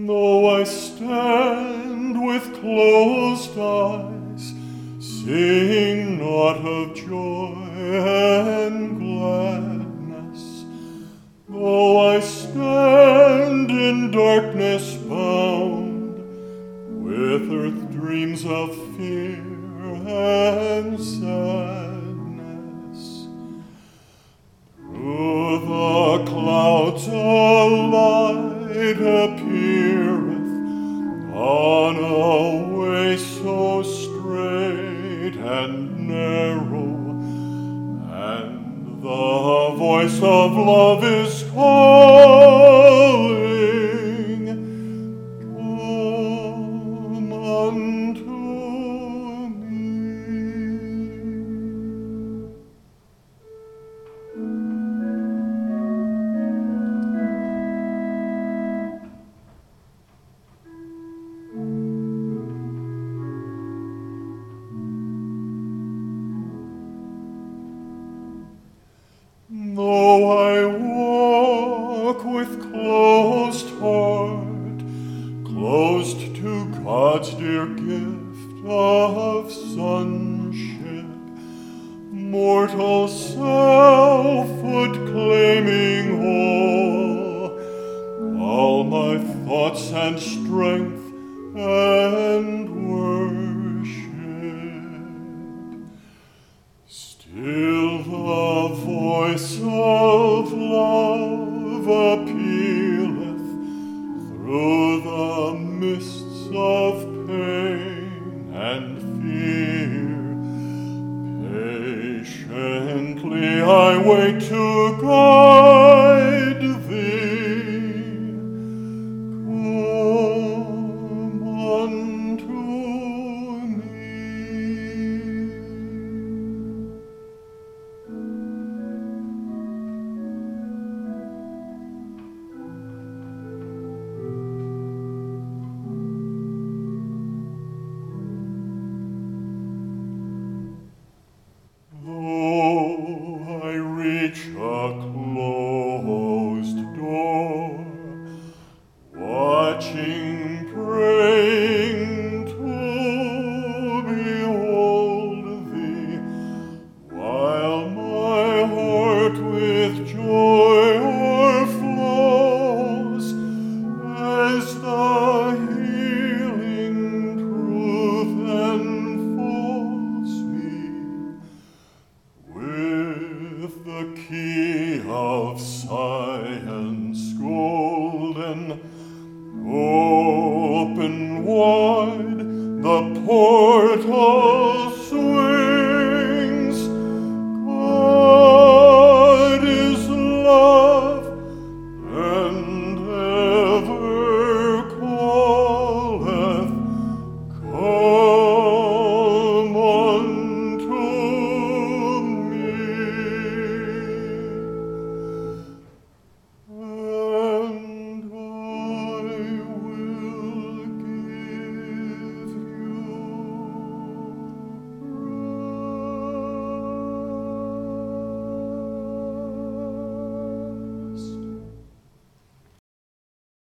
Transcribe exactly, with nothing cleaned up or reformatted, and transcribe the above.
Though I stand with closed eyes, sing not of joy and gladness, though I stand in darkness bound, with earth dreams of fear and sadness, through the clouds a light appeareth on a way so straight and narrow, and the voice of love is calling, come unto me. Though I walk with closed heart, closed to God's dear gift of sonship, mortal self would claiming all, all my thoughts and strength and worship, still the voice of love appealeth through the mists of pain and fear. Patiently I wait to guide thee. Come unto me. Though I reach a closed door, watching, praying to behold thee, while my heart with joy o'erflows, as the healing truth enfolds me, with the key of science golden, open wide the portal